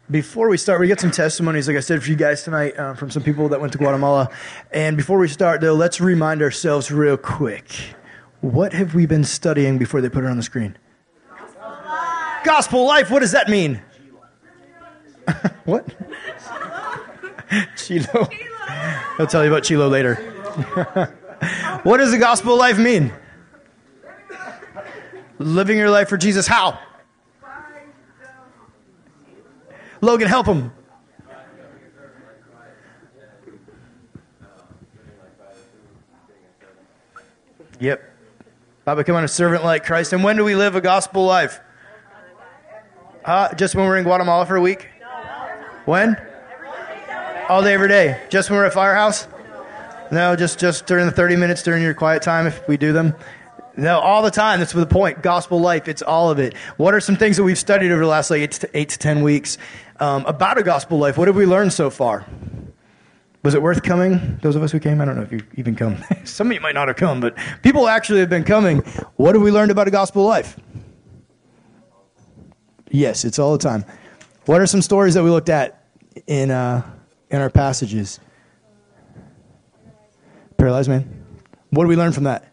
Before we start, we get some testimonies, like I said, for you guys tonight from some people that went to Guatemala. And before we start, though, let's remind ourselves real quick. What have we been studying before they put it on the screen? Gospel life. What does that mean? What? Chilo. He'll tell you about Chilo later. What does the gospel life mean? Living your life for Jesus. How? Logan, help him. Yep. By becoming a servant like Christ. And when do we live a gospel life? Just when we're in Guatemala for a week? When? All day, every day. Just when we're at Firehouse? No, just during the 30 minutes during your quiet time if we do them. No, all the time. That's the point. Gospel life. It's all of it. What are some things that we've studied over the last 8 to 10 weeks about a gospel life? What have we learned so far? Was it worth coming? Those of us who came? I don't know if you even come. Some of you might not have come, but people actually have been coming. What have we learned about a gospel life? Yes, it's all the time. What are some stories that we looked at in our passages? Paralyzed man. What did we learn from that?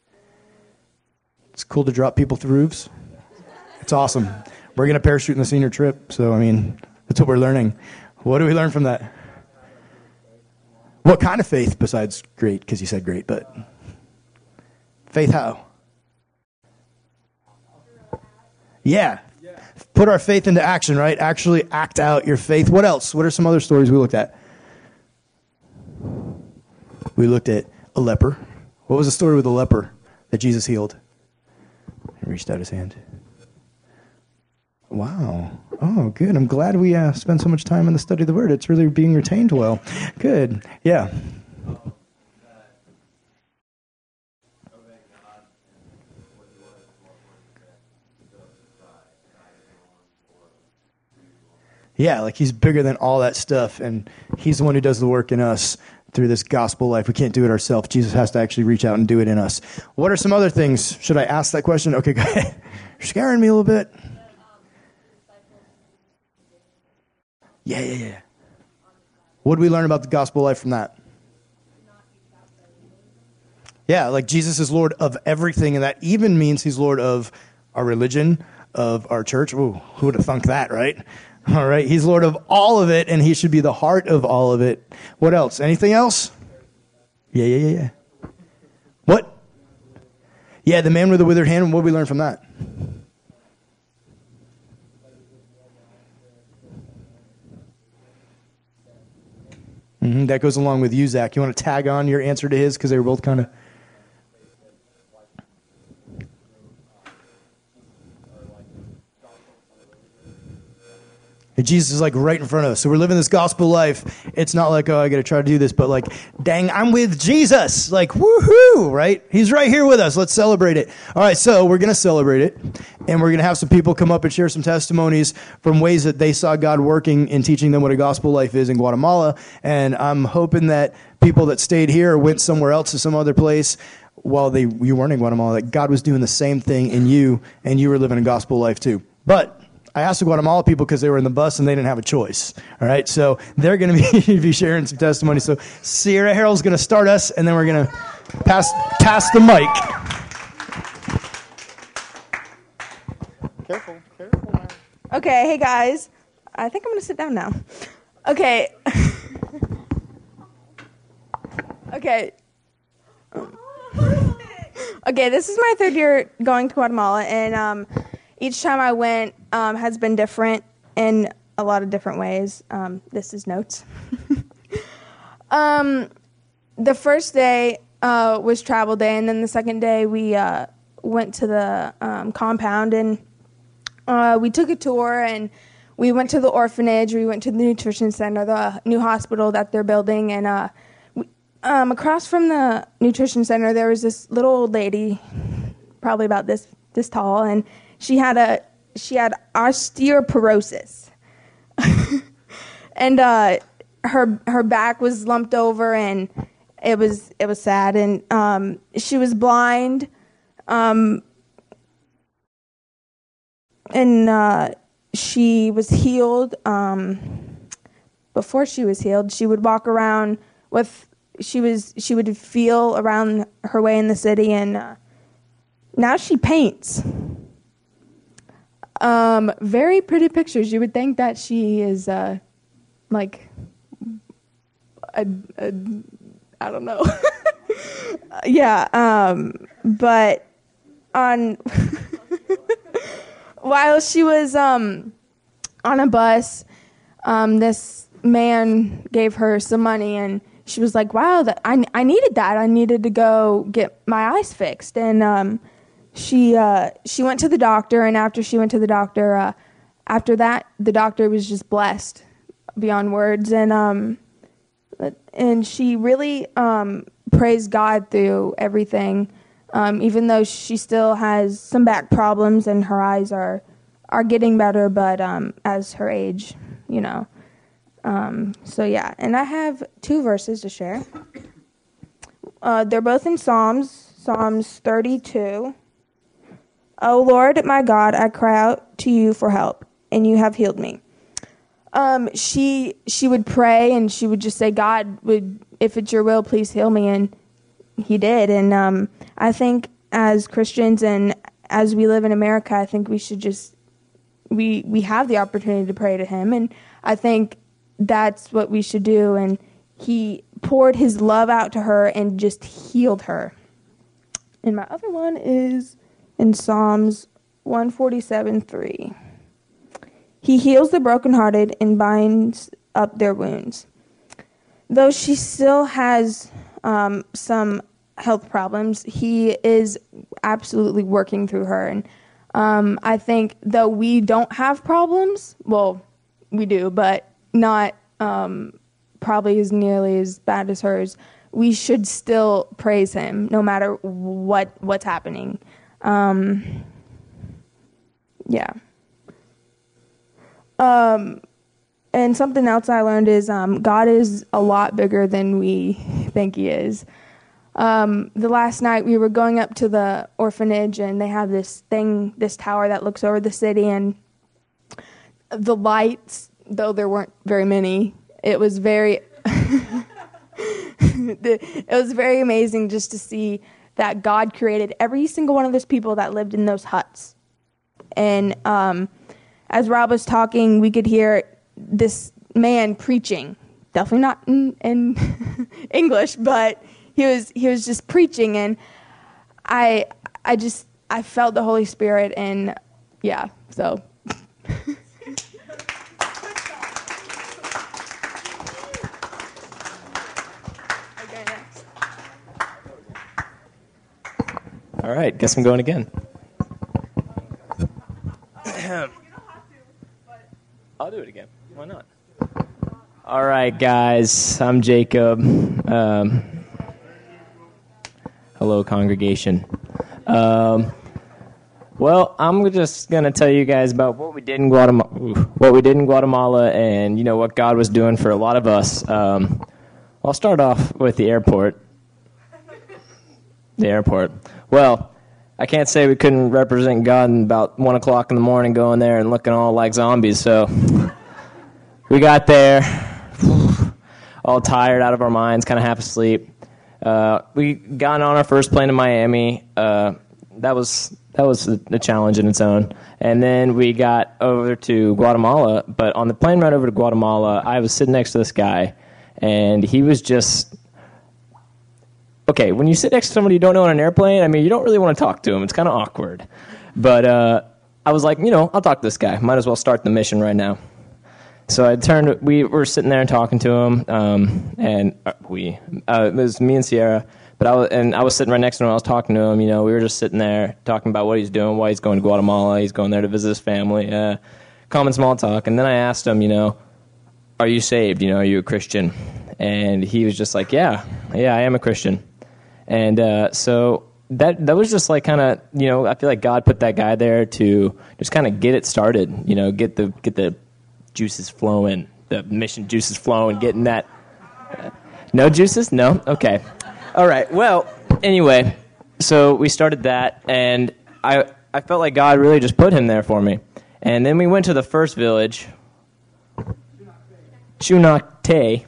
It's cool to drop people through roofs. It's awesome. We're going to parachute in the senior trip, so, I mean, that's what we're learning. What do we learn from that? What kind of faith besides great, because you said great, but faith how? Yeah. Put our faith into action, right? Actually act out your faith. What else? What are some other stories we looked at? We looked at a leper. What was the story with the leper that Jesus healed? He reached out his hand. Wow. Oh, good. I'm glad we spent so much time in the study of the Word. It's really being retained well. Good. Yeah. Yeah, like he's bigger than all that stuff, and he's the one who does the work in us through this gospel life. We can't do it ourselves. Jesus has to actually reach out and do it in us. What are some other things? Should I ask that question? Okay, go ahead. You're scaring me a little bit. Yeah. What did we learn about the gospel life from that? Yeah, like Jesus is Lord of everything, and that even means he's Lord of our religion, of our church. Ooh, who would have thunk that, right? All right, he's Lord of all of it, and he should be the heart of all of it. What else? Anything else? Yeah. What? Yeah, the man with the withered hand. What did we learn from that? That goes along with you, Zach. You want to tag on your answer to his because they were both kind of... Jesus is like right in front of us. So we're living this gospel life. It's not like, oh, I got to try to do this, but like, dang, I'm with Jesus. Like, woohoo, right? He's right here with us. Let's celebrate it. All right, so we're going to celebrate it. And we're going to have some people come up and share some testimonies from ways that they saw God working and teaching them what a gospel life is in Guatemala. And I'm hoping that people that stayed here or went somewhere else to some other place while you weren't in Guatemala, that God was doing the same thing in you, and you were living a gospel life too. But I asked the Guatemala people because they were in the bus and they didn't have a choice. All right, so they're going to be sharing some testimony. So Sierra Harold's going to start us, and then we're going to pass the mic. Careful. Okay, hey guys. I think I'm going to sit down now. Okay. Okay. Okay, this is my third year going to Guatemala, and each time I went has been different in a lot of different ways. This is notes. The first day was travel day, and then the second day we went to the compound, and we took a tour, and we went to the orphanage, we went to the nutrition center, the new hospital that they're building, and across from the nutrition center there was this little old lady, probably about this tall, and she had osteoporosis. And her back was lumped over, and it was sad, and she was blind, and she was healed. Before she was healed, she would walk around she would feel around her way in the city, and now she paints. Very pretty pictures. You would think that she is like I don't know. Yeah, but on while she was on a bus, this man gave her some money, and she was like, "Wow, I needed that. I needed to go get my eyes fixed." And she went to the doctor, and after she went to the doctor, after that, the doctor was just blessed beyond words, and she really praised God through everything, even though she still has some back problems and her eyes are getting better, but as her age, you know. So yeah, and I have 2 verses to share. They're both in Psalms 32. "O Lord, my God, I cry out to you for help, and you have healed me." She would pray, and she would just say, "God, if it's your will, please heal me," and he did. And I think as Christians and as we live in America, I think we should just we have the opportunity to pray to him, and I think that's what we should do. And he poured his love out to her and just healed her. And my other one is in Psalms 147:3. "He heals the brokenhearted and binds up their wounds." Though she still has some health problems, he is absolutely working through her. And I think though we don't have problems, well, we do, but not probably as nearly as bad as hers, we should still praise him no matter what's happening. Yeah. And something else I learned is God is a lot bigger than we think he is. The last night we were going up to the orphanage, and they have this tower that looks over the city, and the lights, though there weren't very many, it was very it was very amazing just to see that God created every single one of those people that lived in those huts. And as Rob was talking, we could hear this man preaching, definitely not in English, but he was just preaching, and I felt the Holy Spirit, and yeah, so. All right, guess I'm going again. I'll do it again. Why not? All right, guys. I'm Jacob. Hello, congregation. Well, I'm just gonna tell you guys about what we did in Guatemala, and what God was doing for a lot of us. I'll start off with the airport. The airport. Well, I can't say we couldn't represent God in about 1 o'clock in the morning, going there and looking all like zombies. So we got there, all tired, out of our minds, kind of half asleep. We got on our first plane to Miami. That was a challenge in its own. And then we got over to Guatemala. But on the plane ride over to Guatemala, I was sitting next to this guy, and he was just... Okay, when you sit next to somebody you don't know on an airplane, I mean, you don't really want to talk to him. It's kind of awkward. But I was like, I'll talk to this guy. Might as well start the mission right now. So we were sitting there and talking to him, and it was me and Sierra. But I was sitting right next to him. I was talking to him. We were just sitting there talking about what he's doing, why he's going to Guatemala. He's going there to visit his family. Common small talk. And then I asked him, are you saved? Are you a Christian? And he was just like, yeah, I am a Christian. And so that was just like kind of, I feel like God put that guy there to just kind of get it started, get the juices flowing, the mission juices flowing, getting that. No juices? No? Okay. All right. Well, anyway, so we started that, and I felt like God really just put him there for me. And then we went to the first village, Chunakte,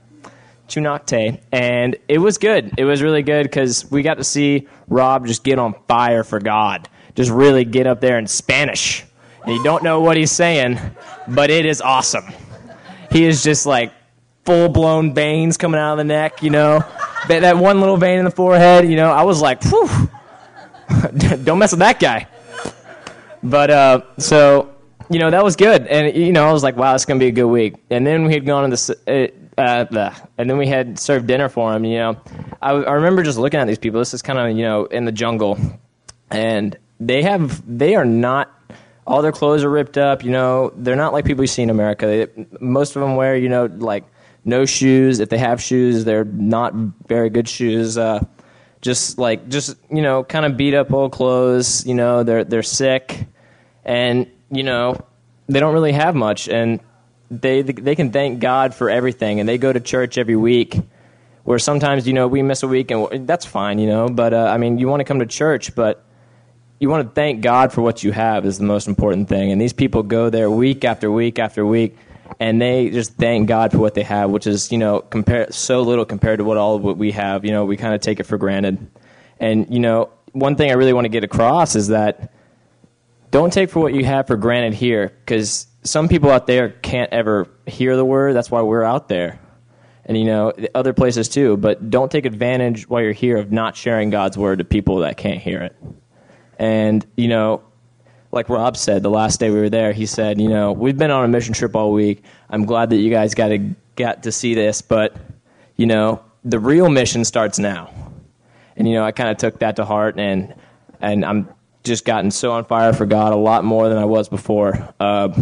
and it was good. It was really good because we got to see Rob just get on fire for God, just really get up there in Spanish. And you don't know what he's saying, but it is awesome. He is just like full-blown veins coming out of the neck, you know. That one little vein in the forehead, you know. I was like, whew, don't mess with that guy. But, so, you know, that was good. And, you know, I was like, wow, it's going to be a good week. And then we had gone to and then we had served dinner for him, you know. I remember just looking at these people. This is kind of, you know, in the jungle. And they are not, all their clothes are ripped up, you know. They're not like people you see in America. Most of them wear, you know, like no shoes. If they have shoes, they're not very good shoes. Just you know, kind of beat up old clothes. You know, they're sick, and you know, they don't really have much, and they can thank God for everything, and they go to church every week. Where sometimes, you know, we miss a week, and that's fine, you know. But I mean, you want to come to church, but you want to thank God for what you have is the most important thing. And these people go there week after week after week, and they just thank God for what they have, which is, you know, so little compared to what we have. You know, we kind of take it for granted. And, you know, one thing I really want to get across is that don't take for what you have for granted here, because some people out there can't ever hear the word. That's why we're out there. And, you know, other places too. But don't take advantage while you're here of not sharing God's word to people that can't hear it. And, you know, like Rob said, the last day we were there, he said, you know, we've been on a mission trip all week. I'm glad that you guys got to see this, but, you know, the real mission starts now. And, you know, I kind of took that to heart, and I'm just gotten so on fire for God a lot more than I was before.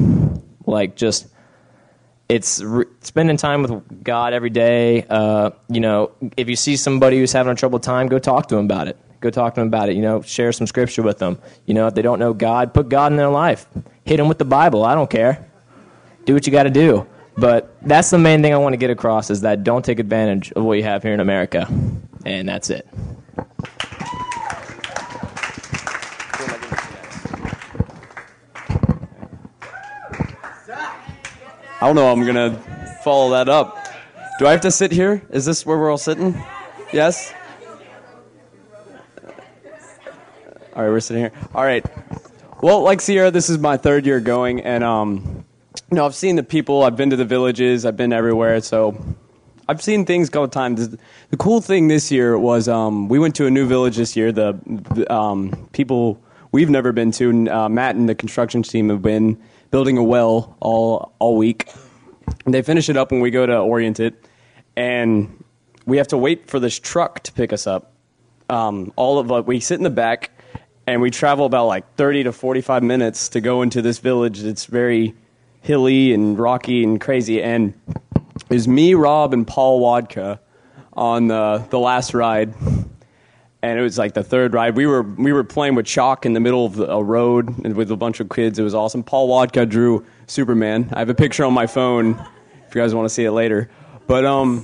It's spending time with God every day. You know, if you see somebody who's having a troubled time, go talk to them about it. You know, share some scripture with them. You know, if they don't know God, put God in their life. Hit them with the Bible. I don't care. Do what you got to do. But that's the main thing I want to get across, is that don't take advantage of what you have here in America. And that's it. I don't know how I'm going to follow that up. Do I have to sit here? Is this where we're all sitting? Yes? All right, we're sitting here. All right. Well, like Sierra, this is my third year going, and you know, I've seen the people. I've been to the villages. I've been everywhere, so I've seen things go time. The cool thing this year was we went to a new village this year. The people we've never been to, Matt and the construction team have been building a well all week. And they finish it up when we go to orient it, and we have to wait for this truck to pick us up. We sit in the back, and we travel about like 30 to 45 minutes to go into this village. It's very hilly and rocky and crazy. And it was me, Rob, and Paul Wadka on the last ride. And it was like the third ride. We were playing with chalk in the middle of a road and with a bunch of kids. It was awesome. Paul Wadka drew Superman. I have a picture on my phone if you guys want to see it later. But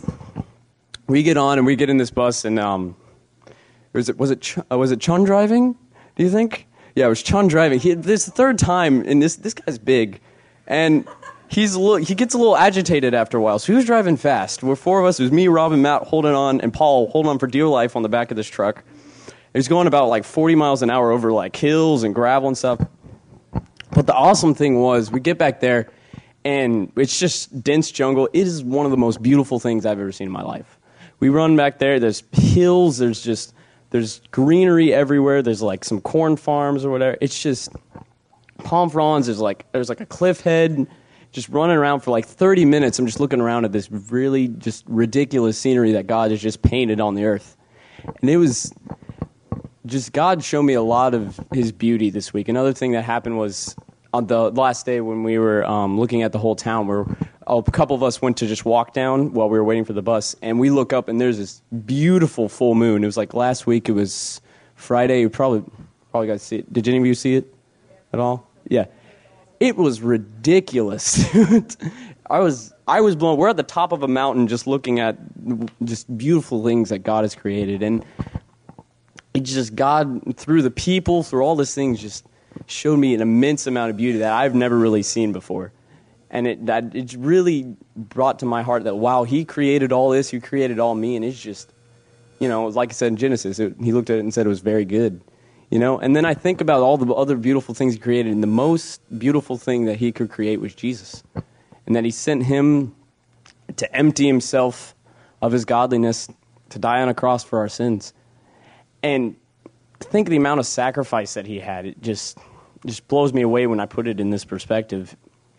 we get on and we get in this bus, and was it Chun driving? Do you think? Yeah, it was Chun driving. This is the third time, and this guy's big, and he gets a little agitated after a while. So he was driving fast. We're four of us. It was me, Rob, and Matt holding on, and Paul holding on for dear life on the back of this truck. He was going about like 40 miles an hour over like hills and gravel and stuff. But the awesome thing was, we get back there, and it's just dense jungle. It is one of the most beautiful things I've ever seen in my life. We run back there. There's hills. There's greenery everywhere. There's like some corn farms or whatever. It's just palm fronds. There's like a cliff head. Just running around for like 30 minutes. I'm just looking around at this really just ridiculous scenery that God has just painted on the earth. And it was just, God showed me a lot of his beauty this week. Another thing that happened was on the last day when we were looking at the whole town, where a couple of us went to just walk down while we were waiting for the bus, and we look up and there's this beautiful full moon. It was like last week. It was Friday. You probably got to see it. Did any of you see it at all? Yeah. It was ridiculous. I was blown. We're at the top of a mountain just looking at just beautiful things that God has created, and it's just God, through the people, through all these things, just showed me an immense amount of beauty that I've never really seen before. And it really brought to my heart that, wow, he created all this, he created all me, and it's just, like I said in Genesis, he looked at it and said it was very good. And then I think about all the other beautiful things he created, and the most beautiful thing that he could create was Jesus. And that he sent him to empty himself of his godliness, to die on a cross for our sins. And think of the amount of sacrifice that he had. It just blows me away when I put it in this perspective.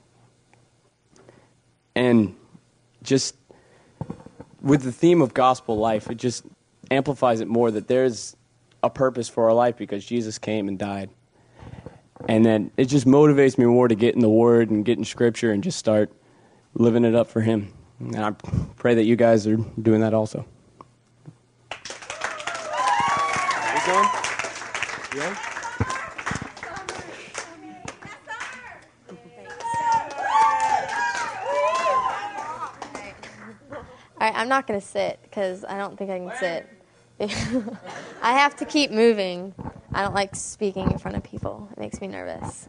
And just with the theme of gospel life, it just amplifies it more that there's a purpose for our life because Jesus came and died. And then it just motivates me more to get in the Word and get in Scripture and just start living it up for Him. And I pray that you guys are doing that also. Yeah. All right, I'm not going to sit because I don't think I can sit. I have to keep moving. I don't like speaking in front of people. It makes me nervous.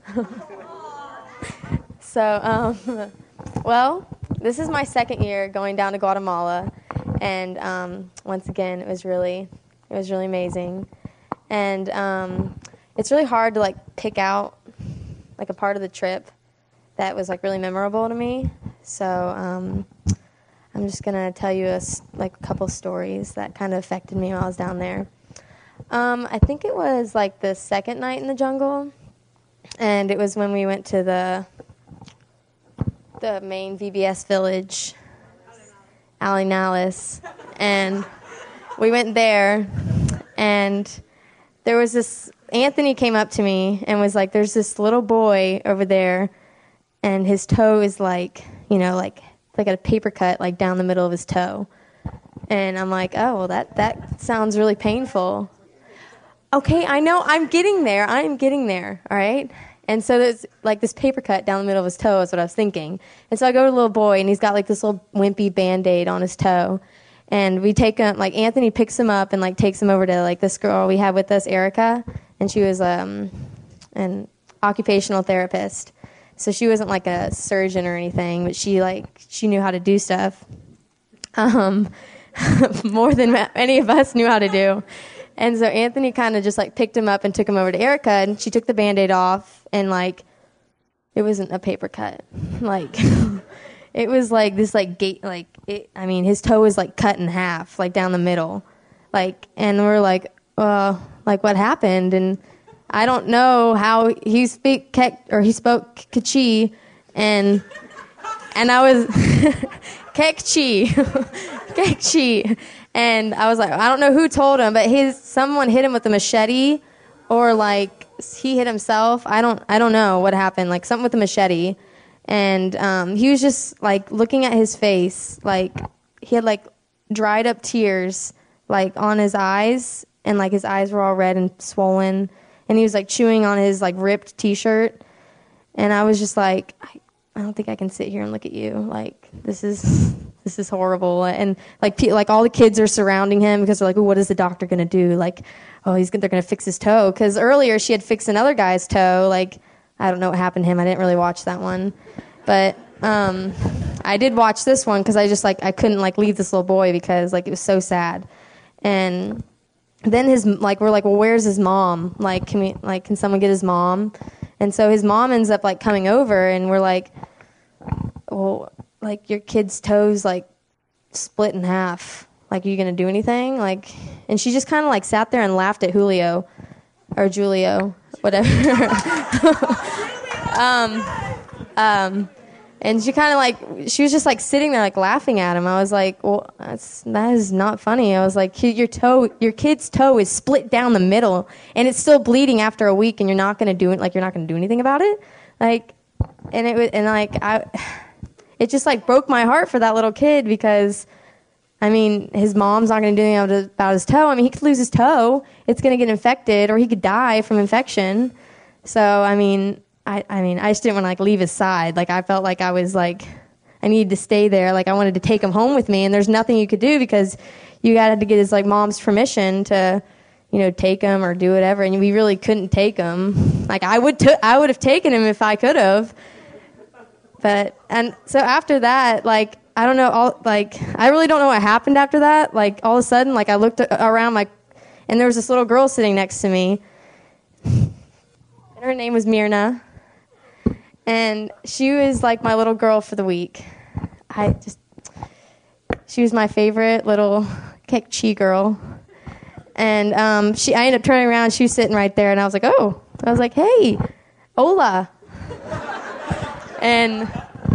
So, well, this is my second year going down to Guatemala, and once again, it was really amazing. And it's really hard to pick out a part of the trip that was really memorable to me. So I'm just gonna tell you a couple stories that kind of affected me while I was down there. I think it was the second night in the jungle, and it was when we went to the main VBS village, Arenales, and we went there, and there was this, Anthony came up to me and was like, there's this little boy over there, and his toe is like a paper cut down the middle of his toe. And I'm like, oh, well, that sounds really painful. Okay, I know, I'm getting there, all right? And so there's this paper cut down the middle of his toe is what I was thinking. And so I go to the little boy, and he's got this little wimpy Band-Aid on his toe. And we take him, Anthony picks him up and takes him over to this girl we had with us, Erica, and she was an occupational therapist. So she wasn't a surgeon or anything, but she knew how to do stuff more than any of us knew how to do. And so Anthony kind of just picked him up and took him over to Erica, and she took the Band-Aid off, and it wasn't a paper cut. It was this gate, his toe was cut in half, down the middle. And we're what happened? And I don't know how he spoke K'chi, and I was Kekchi, Kekchi, and I was I don't know who told him, but someone hit him with a machete, or he hit himself. I don't know what happened. Something with a machete, and he was just looking at his face, he had dried up tears on his eyes, and his eyes were all red and swollen. And he was chewing on his ripped T-shirt, and I was just I don't think I can sit here and look at you. This is horrible. And all the kids are surrounding him because they're what is the doctor gonna do? They're gonna fix his toe. Because earlier she had fixed another guy's toe. I don't know what happened to him. I didn't really watch that one, but I did watch this one because I just I couldn't leave this little boy because it was so sad. And then we're well, where's his mom? Can someone get his mom? And so his mom ends up coming over, and we're well, your kid's toes split in half. Are you gonna do anything? And she just kind of sat there and laughed at Julio, or Julio, whatever. And she kind of she was just sitting there laughing at him. I was well, that is not funny. I was your kid's toe is split down the middle, and it's still bleeding after a week, and you're not going to do it. You're not going to do anything about it. And it was, and it just broke my heart for that little kid because, his mom's not going to do anything about his toe. He could lose his toe. It's going to get infected, or he could die from infection. So, I just didn't want to leave his side. I felt I was I needed to stay there. I wanted to take him home with me, and there's nothing you could do because you had to get his mom's permission to take him or do whatever. And we really couldn't take him. Like I would have taken him if I could have. And so after that, like, I don't know, I really don't know what happened after that. Like all of a sudden, like I looked around, like, and there was this little girl sitting next to me, and her name was Myrna, and she was like my little girl for the week. She was my favorite little Kekchi girl, and I ended up turning around. She was sitting right there, and I was like, hey, hola. And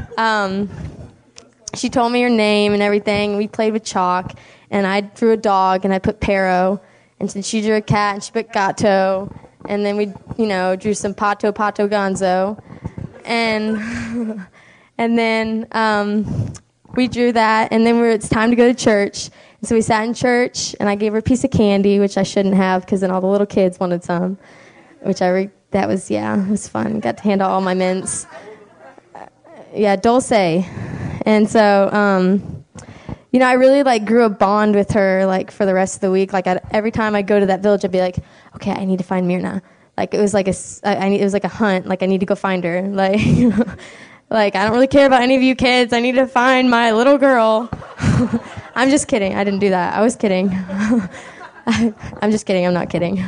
she told me her name and everything. We played with chalk, and I drew a dog, and I put Pero, and then she drew a cat, and she put Gato, and then we, drew some Pato Gonzo, and then we drew that, and then it's time to go to church. And so we sat in church, and I gave her a piece of candy, which I shouldn't have, because then all the little kids wanted some, it was fun. Got to hand out all my mints. Dulce. And so, I really like grew a bond with her like for the rest of the week. Like every time I go to that village, I'd be like, okay, I need to find Myrna. Like it was like a hunt. Like I need to go find her. Like, like I don't really care about any of you kids. I need to find my little girl. I'm just kidding. I didn't do that. I was kidding. I'm just kidding. I'm not kidding.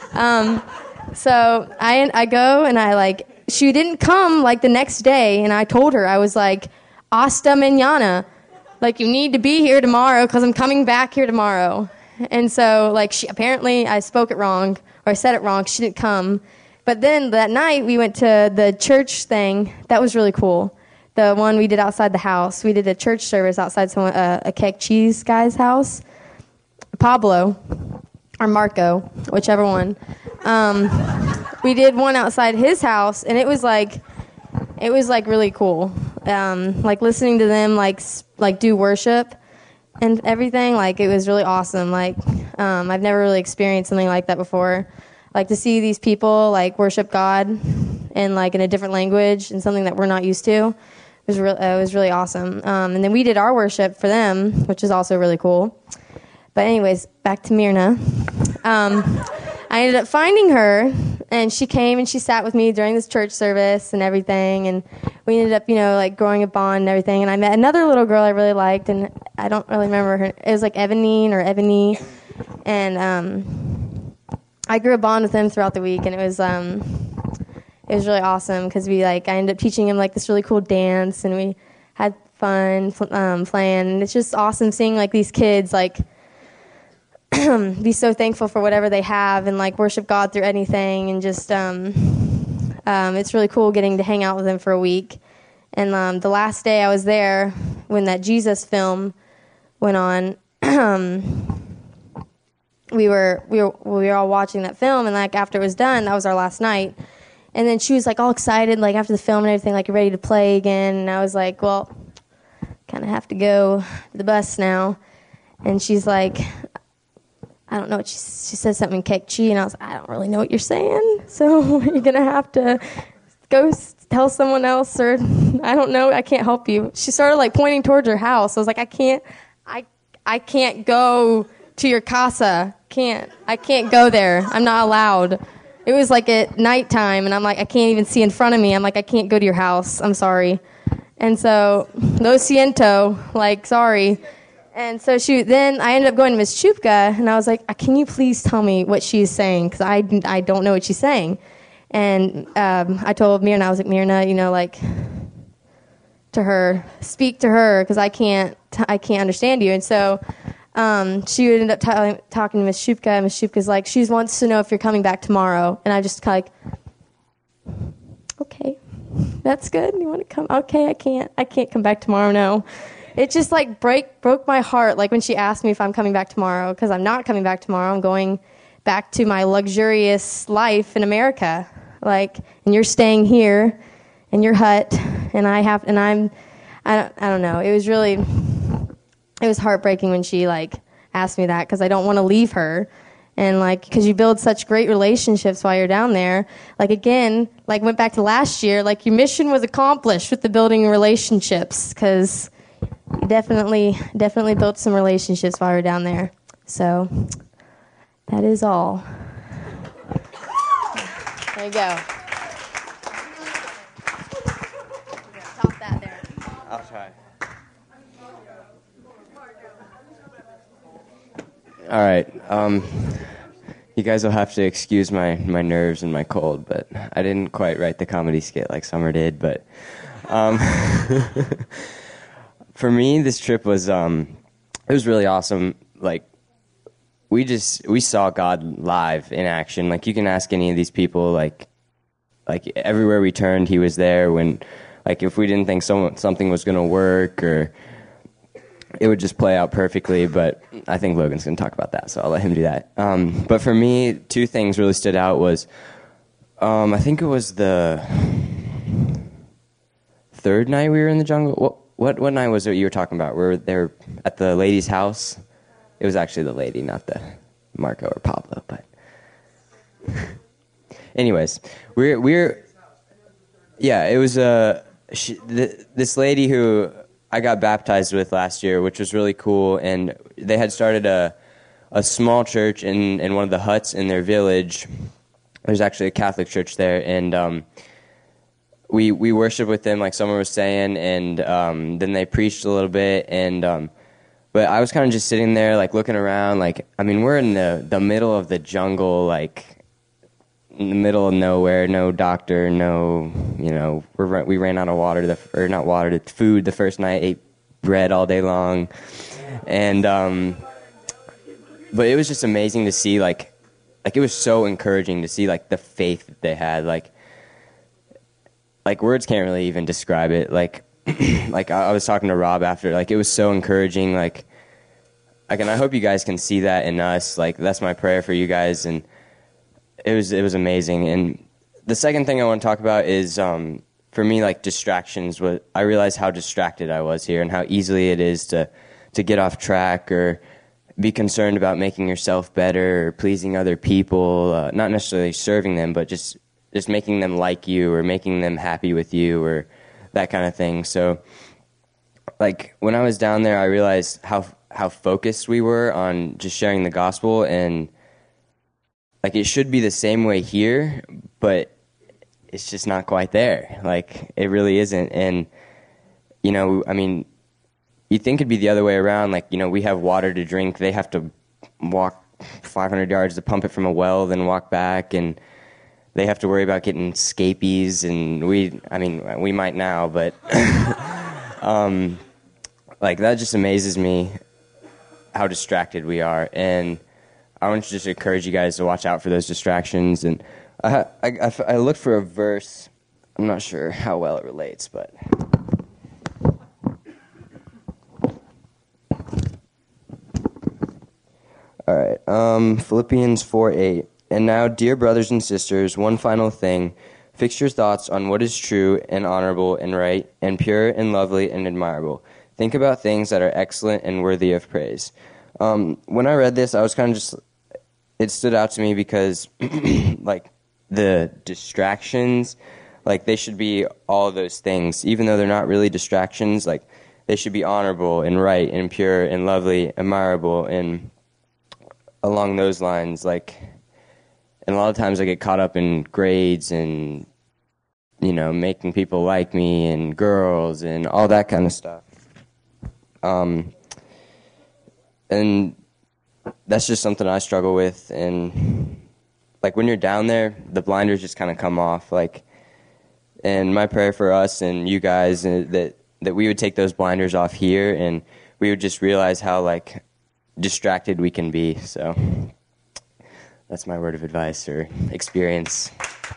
So I go and she didn't come like the next day, and I told her, I was like, hasta mañana. Like, you need to be here tomorrow because I'm coming back here tomorrow. And so, like, apparently I spoke it wrong, or I said it wrong. She didn't come. But then that night we went to the church thing. That was really cool. The one we did outside the house. We did a church service outside a Kek Cheese guy's house. Pablo or Marco, whichever one. We did one outside his house, and it was really cool. Like listening to them like do worship and everything. Like it was really awesome. Like I've never really experienced something like that before. Like to see these people like worship God and like in a different language and something that we're not used to. It was really awesome. And then we did our worship for them, which is also really cool. But anyways, back to Myrna. I ended up finding her, and she came and she sat with me during this church service and everything, and we ended up, like growing a bond and everything. And I met another little girl I really liked, and I don't really remember her. It was like Ebony, and I grew a bond with him throughout the week, and it was really awesome because I ended up teaching him like this really cool dance, and we had fun playing, and it's just awesome seeing like these kids like be so thankful for whatever they have and like worship God through anything, and just it's really cool getting to hang out with them for a week. And the last day I was there when that Jesus film went on, we were all watching that film, and like after it was done, that was our last night. And then she was like all excited, like after the film and everything, like ready to play again. And I was like, well, kind of have to go to the bus now. And she's like, I don't know what she said something in Kekchi, and I was like, I don't really know what you're saying, so you're gonna have to go tell someone else, or I don't know, I can't help you. She started like pointing towards her house. I was like, I can't go to your casa. I can't go there. I'm not allowed. It was like at nighttime, and I'm like, I can't even see in front of me. I'm like, I can't go to your house. I'm sorry. And so, lo siento, like, sorry. And so then I ended up going to Miss Chupka, and I was like, can you please tell me what she's saying? Because I don't know what she's saying. And I told Myrna, I was like, Myrna, like, to her, speak to her, because I can't understand you. And so she ended up talking to Miss Chupka, and Miss Chupka's like, she wants to know if you're coming back tomorrow. And I just kind of like, okay, that's good. You want to come? Okay, I can't come back tomorrow, no. It just like broke my heart, like when she asked me if I'm coming back tomorrow, because I'm not coming back tomorrow. I'm going back to my luxurious life in America, like, and you're staying here in your hut, and I don't know. It was heartbreaking when she like asked me that, because I don't want to leave her, and like because you build such great relationships while you're down there. Like again, like went back to last year, like your mission was accomplished with the building relationships, because you definitely built some relationships while we were down there. So, that is all. There you go. Top that there. I'll try. All right. You guys will have to excuse my nerves and my cold, but I didn't quite write the comedy skit like Summer did. But for me, this trip was it was really awesome. Like we saw God live in action. Like you can ask any of these people. Like everywhere we turned, He was there. When like if we didn't think something was going to work or it would just play out perfectly, but I think Logan's going to talk about that, so I'll let him do that. But for me, two things really stood out was, I think it was the third night we were in the jungle. What night was it you were talking about? We were there at the lady's house. It was actually the lady, not the Marco or Pablo, but anyways, yeah, it was this lady who I got baptized with last year, which was really cool, and they had started a small church in one of the huts in their village. There's actually a Catholic church there, and we worshiped with them, like Summer was saying, and then they preached a little bit, and but I was kind of just sitting there, like looking around, like I mean, we're in the middle of the jungle, like in the middle of nowhere, no doctor, no, you know, we ran out of food the first night, ate bread all day long, and but it was just amazing to see, like it was so encouraging to see, like the faith that they had, like words can't really even describe it, like I was talking to Rob after, like it was so encouraging, like and I hope you guys can see that in us, like that's my prayer for you guys, and it was amazing. And the second thing I want to talk about is, for me, like distractions. I realized how distracted I was here and how easily it is to get off track or be concerned about making yourself better or pleasing other people, not necessarily serving them, but just making them like you or making them happy with you or that kind of thing. So, like, when I was down there, I realized how focused we were on just sharing the gospel, and like it should be the same way here, but it's just not quite there. Like it really isn't. And you know, I mean, you'd think it'd be the other way around. Like, you know, we have water to drink. They have to walk 500 yards to pump it from a well, then walk back, and they have to worry about getting scabies. And we might now, but like that just amazes me how distracted we are. And I want to just encourage you guys to watch out for those distractions. And I looked for a verse. I'm not sure how well it relates, but all right. Philippians 4:8. And now, dear brothers and sisters, one final thing: fix your thoughts on what is true and honorable and right and pure and lovely and admirable. Think about things that are excellent and worthy of praise. When I read this, I was kind of just. It stood out to me because, like, the distractions, like, they should be all those things. Even though they're not really distractions, like, they should be honorable and right and pure and lovely, admirable, and along those lines, like, and a lot of times I get caught up in grades and, you know, making people like me and girls and all that kind of stuff. And that's just something I struggle with, and like when you're down there, the blinders just kind of come off. Like, and my prayer for us and you guys that we would take those blinders off here, and we would just realize how like distracted we can be. So that's my word of advice or experience.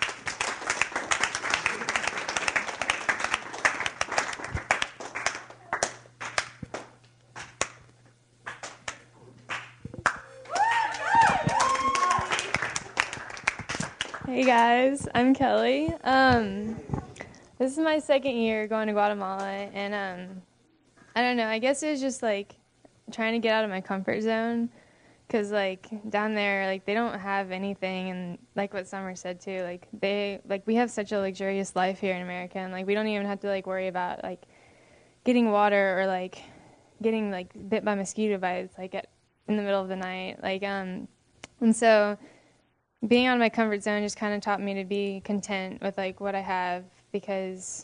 Hey guys, I'm Kelly. This is my second year going to Guatemala, and I don't know, I guess it was just like trying to get out of my comfort zone, because like down there, like they don't have anything, and like what Summer said too, like we have such a luxurious life here in America, and like we don't even have to like worry about like getting water or like getting like bit by mosquito bites like in the middle of the night. Like And so being out of my comfort zone just kind of taught me to be content with like what I have, because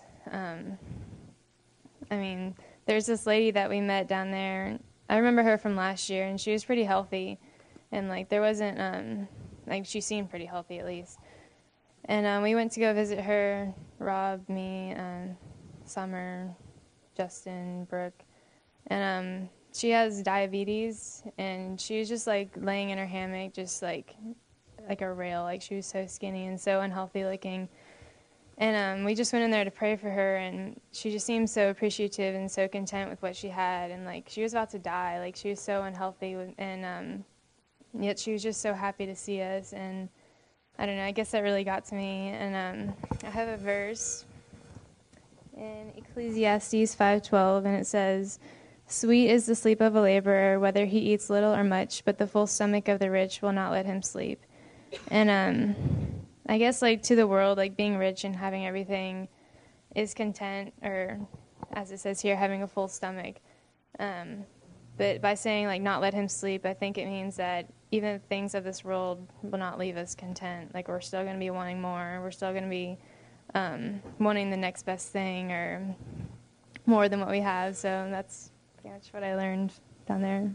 there's this lady that we met down there. I remember her from last year, and she was pretty healthy, and like there wasn't she seemed pretty healthy at least. And we went to go visit her, Rob, me, Summer, Justin, Brooke, and she has diabetes, and she was just like laying in her hammock, just like a rail. Like she was so skinny and so unhealthy looking. And we just went in there to pray for her, and she just seemed so appreciative and so content with what she had. And like she was about to die, like she was so unhealthy, and yet she was just so happy to see us. And I don't know, I guess that really got to me. And I have a verse in Ecclesiastes 5:12, and it says, "Sweet is the sleep of a laborer, whether he eats little or much, but the full stomach of the rich will not let him sleep." And I guess like to the world, like being rich and having everything is content, or as it says here, having a full stomach. But by saying like not let him sleep, I think it means that even the things of this world will not leave us content. Like we're still going to be wanting more. We're still going to be wanting the next best thing or more than what we have. So that's pretty much what I learned down there.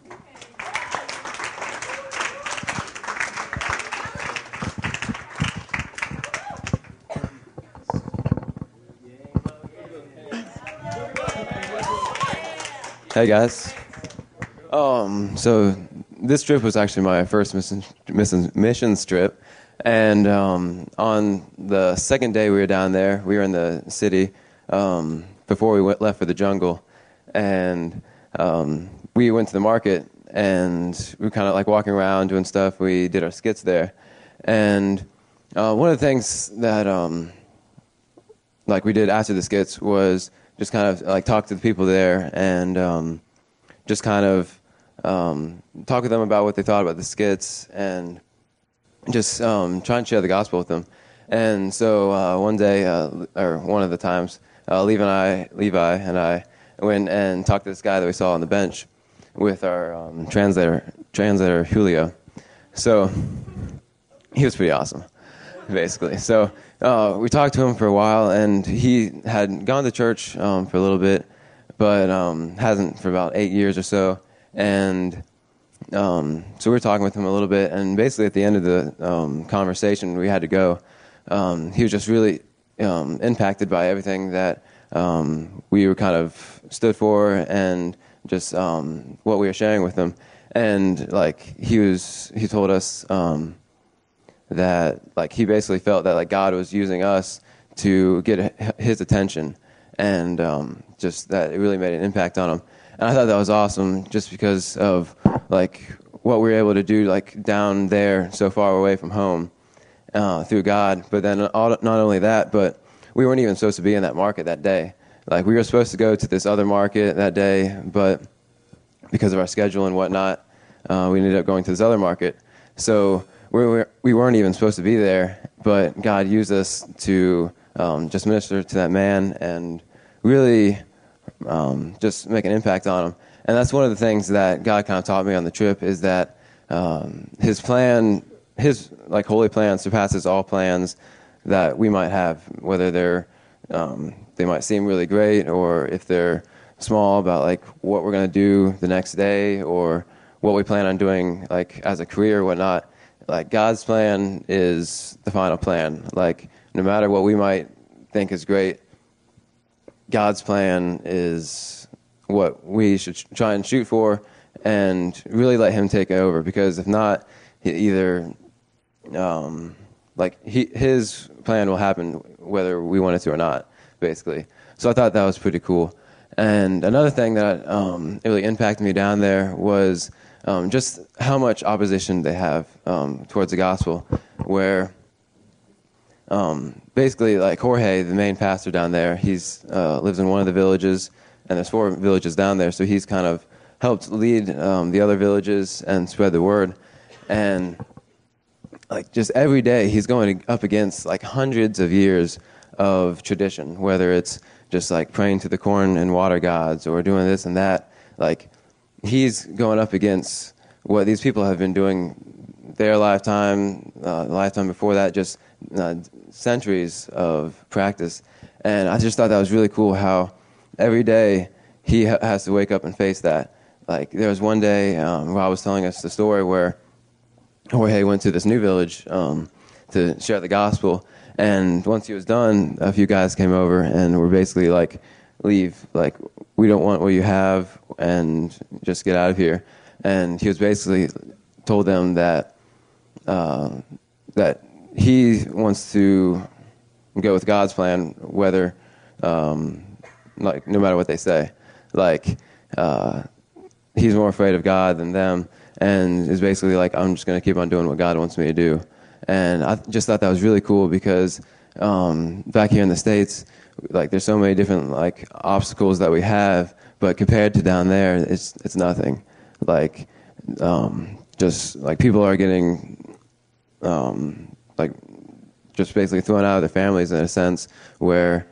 Hey guys. So this trip was actually my first mission trip, and on the second day we were down there, we were in the city before we left for the jungle, and we went to the market, and we were kind of like walking around doing stuff. We did our skits there, and one of the things that like we did after the skits was just kind of like talk to the people there, and just kind of talk with them about what they thought about the skits, and just try and share the gospel with them. And so one day, or one of the times, Levi and I went and talked to this guy that we saw on the bench with our translator Julio. So he was pretty awesome, basically. So we talked to him for a while, and he had gone to church for a little bit, but hasn't for about 8 years or so. And so we were talking with him a little bit, and basically at the end of the conversation, we had to go. He was just really impacted by everything that we were kind of stood for, and just what we were sharing with him. And like he told us that like he basically felt that like God was using us to get his attention, and just that it really made an impact on him. And I thought that was awesome, just because of like what we were able to do like down there so far away from home through God. But then not only that, but we weren't even supposed to be in that market that day. Like we were supposed to go to this other market that day, but because of our schedule and whatnot, we ended up going to this other market. So we weren't even supposed to be there, but God used us to just minister to that man and really just make an impact on him. And that's one of the things that God kind of taught me on the trip, is that his plan, his like holy plan, surpasses all plans that we might have, whether they might seem really great, or if they're small about like what we're going to do the next day, or what we plan on doing like as a career or whatnot. Like God's plan is the final plan. Like no matter what we might think is great, God's plan is what we should try and shoot for, and really let him take over. Because if not, either his plan will happen whether we want it to or not, basically. So I thought that was pretty cool. And another thing that it really impacted me down there was just how much opposition they have towards the gospel, where basically like Jorge, the main pastor down there, he's lives in one of the villages, and there's 4 villages down there, so he's kind of helped lead the other villages and spread the word. And like just every day he's going up against like hundreds of years of tradition, whether it's just like praying to the corn and water gods or doing this and that. Like he's going up against what these people have been doing their lifetime, the lifetime before that, just centuries of practice. And I just thought that was really cool how every day he has to wake up and face that. Like, there was one day, Rob was telling us the story where Jorge went to this new village to share the gospel. And once he was done, a few guys came over and were basically like, leave. Like, we don't want what you have, and just get out of here. And he was basically told them that that he wants to go with God's plan, whether like no matter what they say. Like, he's more afraid of God than them, and is basically like, I'm just going to keep on doing what God wants me to do. And I just thought that was really cool because back here in the States, like, there's so many different like obstacles that we have, but compared to down there, it's nothing. Like, just like people are getting like just basically thrown out of their families in a sense where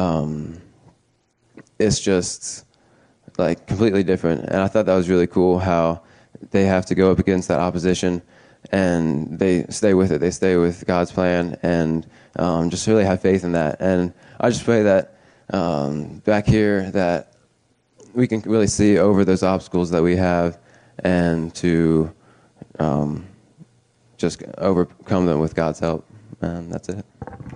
it's just like completely different. And I thought that was really cool how they have to go up against that opposition and they stay with it. They stay with God's plan and just really have faith in that. And I just pray that back here that we can really see over those obstacles that we have and to just overcome them with God's help. And that's it.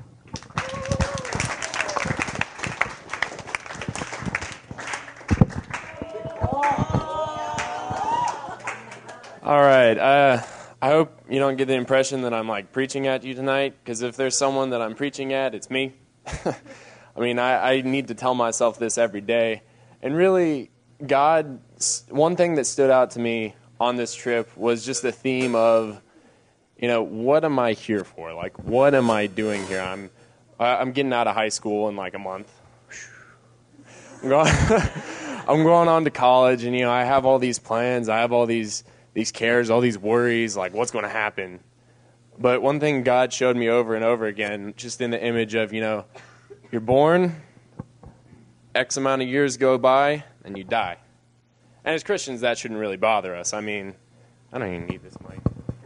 All right. I hope you don't get the impression that I'm like preaching at you tonight, because if there's someone that I'm preaching at, it's me. I mean, I need to tell myself this every day. And really, God, one thing that stood out to me on this trip was just the theme of, you know, what am I here for? Like, what am I doing here? I'm getting out of high school in like a month. I'm going on to college, and, you know, I have all these plans. I have all these cares, all these worries, like what's going to happen. But one thing God showed me over and over again, just in the image of, you know, you're born, X amount of years go by, and you die. And as Christians, that shouldn't really bother us. I mean, I don't even need this mic.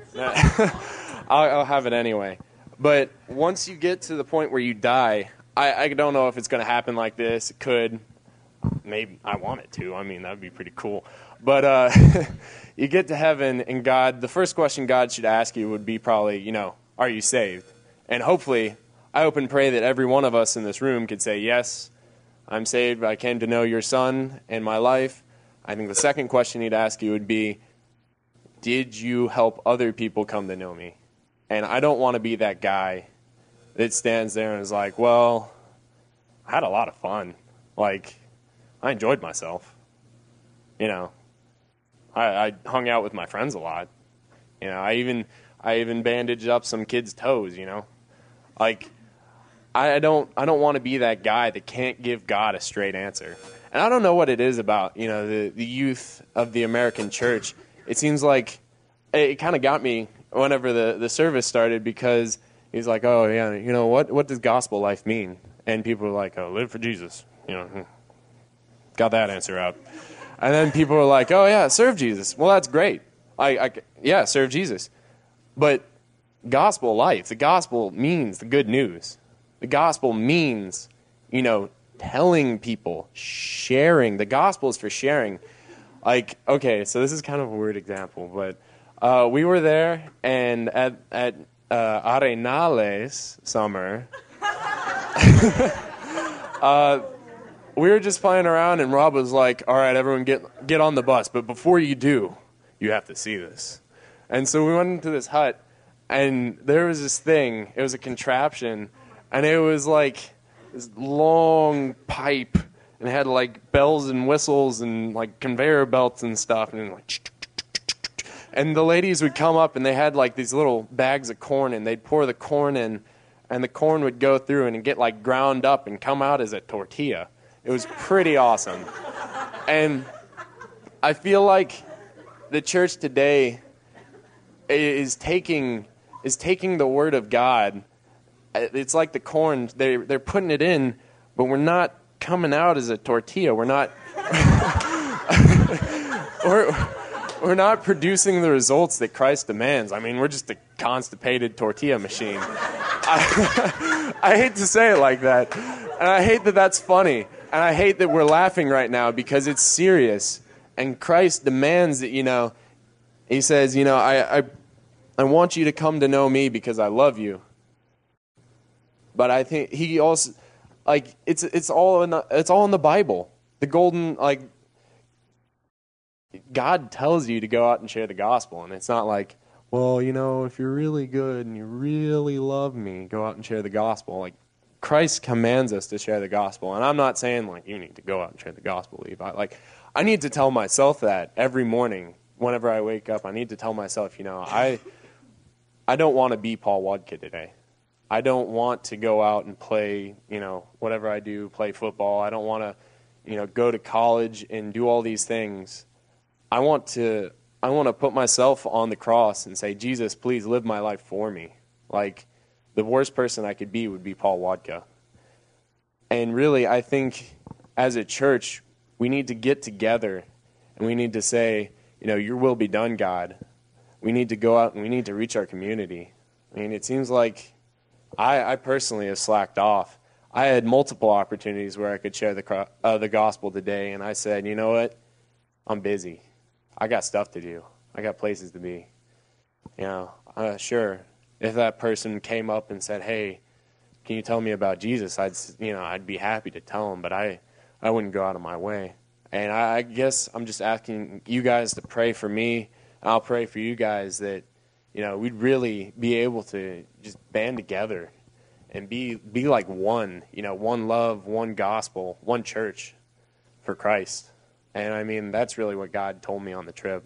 I'll have it anyway. But once you get to the point where you die, I don't know if it's going to happen like this. It could. Maybe I want it to. I mean, that would be pretty cool. But you get to heaven, and God, the first question God should ask you would be probably, you know, are you saved? And hopefully, I hope and pray that every one of us in this room could say, yes, I'm saved. I came to know your Son in my life. I think the second question he'd ask you would be, did you help other people come to know me? And I don't want to be that guy that stands there and is like, well, I had a lot of fun. Like, I enjoyed myself. You know, I hung out with my friends a lot. You know, I even bandaged up some kids' toes, you know. Like, I don't want to be that guy that can't give God a straight answer. And I don't know what it is about, you know, the youth of the American church. It seems like it kind of got me whenever the service started, because he's like, oh, yeah, you know, what does gospel life mean? And people are like, oh, live for Jesus. You know, got that answer out. And then people are like, oh, yeah, serve Jesus. Well, that's great. Yeah, serve Jesus. But gospel life, the gospel means the good news. The gospel means, you know, telling people, sharing. The gospel is for sharing. Like, okay, so this is kind of a weird example, but we were there, and at Arenales summer, we were just playing around, and Rob was like, all right, everyone get on the bus, but before you do, you have to see this. And so we went into this hut, and there was this thing. It was a contraption, and it was like this long pipe, and it had like bells and whistles and like conveyor belts and stuff, and like, and the ladies would come up, and they had like these little bags of corn, and they'd pour the corn in, and the corn would go through and get like ground up and come out as a tortilla. It was pretty awesome. And I feel like the church today is taking the word of God. It's like the corn, they're putting it in, but we're not coming out as a tortilla. We're not we're not producing the results that Christ demands. I mean, we're just a constipated tortilla machine. I hate to say it like that, and I hate that that's funny, and I hate that we're laughing right now because it's serious. And Christ demands that, he says, I want you to come to know me because I love you. But I think he also, it's all in the Bible. The golden, God tells you to go out and share the gospel, and it's not like, well, if you're really good and you really love me, go out and share the gospel. Like, Christ commands us to share the gospel, and I'm not saying, you need to go out and share the gospel, Levi. I need to tell myself that every morning whenever I wake up. I need to tell myself, I don't want to be Paul Wadka today. I don't want to go out and play, whatever I do, play football. I don't want to, go to college and do all these things. I want to put myself on the cross and say, Jesus, please live my life for me. The worst person I could be would be Paul Wadka. And really, I think as a church, we need to get together and we need to say, your will be done, God. We need to go out and we need to reach our community. I mean, it seems like I personally have slacked off. I had multiple opportunities where I could share the gospel today, and I said, you know what? I'm busy. I got stuff to do. I got places to be. Sure, if that person came up and said, hey, can you tell me about Jesus? I'd be happy to tell them, but I wouldn't go out of my way. And I guess I'm just asking you guys to pray for me. I'll pray for you guys that, we'd really be able to just band together and be like one, one love, one gospel, one church for Christ. And I mean, that's really what God told me on the trip.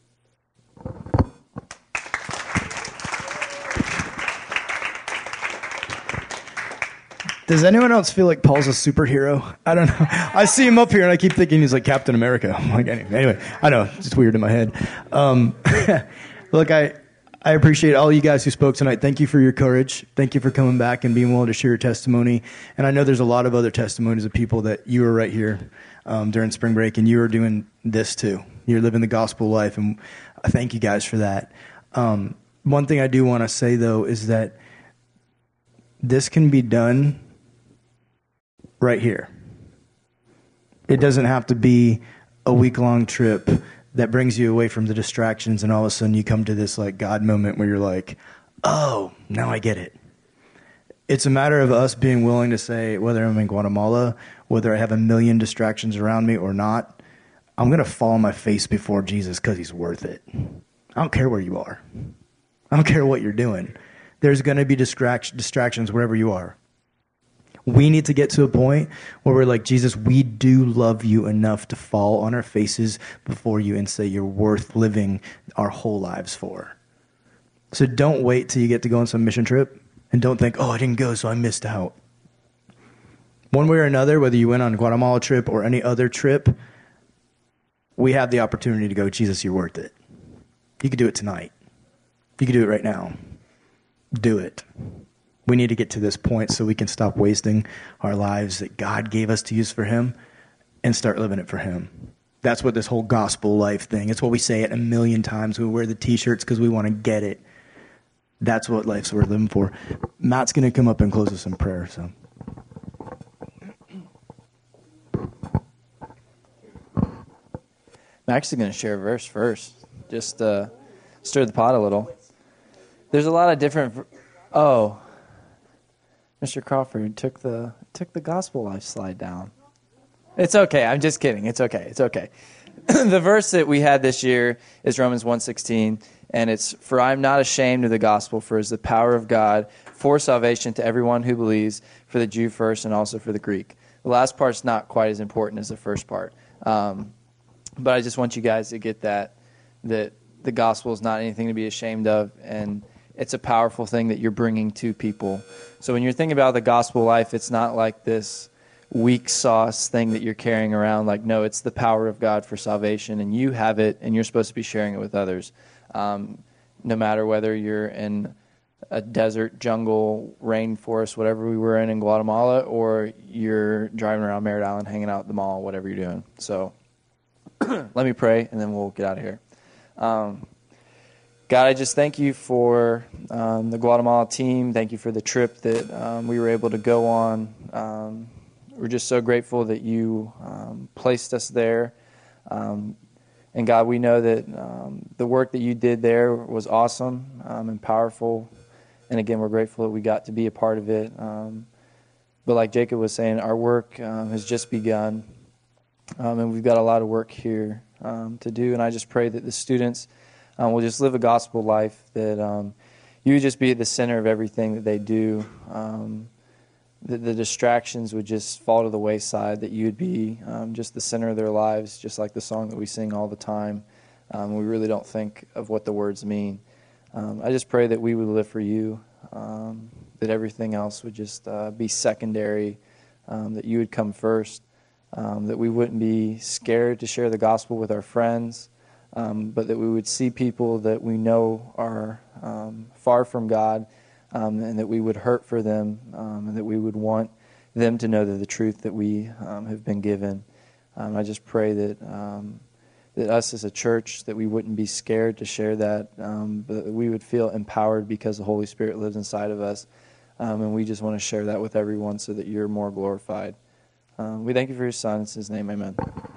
Does anyone else feel like Paul's a superhero? I don't know. I see him up here and I keep thinking he's like Captain America. I'm like, anyway, I know, it's just weird in my head. Look, I appreciate all you guys who spoke tonight. Thank you for your courage. Thank you for coming back and being willing to share your testimony. And I know there's a lot of other testimonies of people that you were right here during spring break and you were doing this too. You're living the gospel life, and I thank you guys for that. One thing I do want to say, though, is that this can be done right here. It doesn't have to be a week-long trip that brings you away from the distractions and all of a sudden you come to this God moment where you're like, oh, now I get it. It's a matter of us being willing to say, whether I'm in Guatemala, whether I have a million distractions around me or not, I'm going to fall on my face before Jesus because he's worth it. I don't care where you are. I don't care what you're doing. There's going to be distractions wherever you are. We need to get to a point where we're like, Jesus, we do love you enough to fall on our faces before you and say you're worth living our whole lives for. So don't wait till you get to go on some mission trip and don't think, oh, I didn't go, so I missed out. One way or another, whether you went on a Guatemala trip or any other trip, we have the opportunity to go, Jesus, you're worth it. You could do it tonight. You could do it right now. Do it. We need to get to this point so we can stop wasting our lives that God gave us to use for him and start living it for him. That's what this whole gospel life thing, it's what we say it a million times. We wear the t-shirts because we want to get it. That's what life's worth living for. Matt's going to come up and close us in prayer. So, I'm actually going to share a verse first, just stir the pot a little. There's a lot of different... Oh, Mr. Crawford took the gospel life slide down. It's okay. I'm just kidding. It's okay. It's okay. The verse that we had this year is Romans 1:16, and it's, for I am not ashamed of the gospel, for it is the power of God for salvation to everyone who believes, for the Jew first and also for the Greek. The last part's not quite as important as the first part. But I just want you guys to get that the gospel is not anything to be ashamed of, and it's a powerful thing that you're bringing to people. So when you're thinking about the gospel life, it's not like this weak sauce thing that you're carrying around. No, it's the power of God for salvation, and you have it, and you're supposed to be sharing it with others. No matter whether you're in a desert, jungle, rainforest, whatever we were in Guatemala, or you're driving around Merritt Island, hanging out at the mall, whatever you're doing. So let me pray, and then we'll get out of here. God, I just thank you for the Guatemala team. Thank you for the trip that we were able to go on. We're just so grateful that you placed us there. And God, we know that the work that you did there was awesome and powerful. And again, we're grateful that we got to be a part of it. But like Jacob was saying, our work has just begun. And we've got a lot of work here to do. And I just pray that the students will just live a gospel life, that you would just be at the center of everything that they do, that the distractions would just fall to the wayside, that you would be just the center of their lives, just like the song that we sing all the time. We really don't think of what the words mean. I just pray that we would live for you, that everything else would just be secondary, that you would come first, that we wouldn't be scared to share the gospel with our friends, but that we would see people that we know are far from God, and that we would hurt for them, and that we would want them to know the truth that we have been given. I just pray that that us as a church, that we wouldn't be scared to share that, but that we would feel empowered because the Holy Spirit lives inside of us, and we just want to share that with everyone so that you're more glorified. We thank you for your Son. It's His name, amen.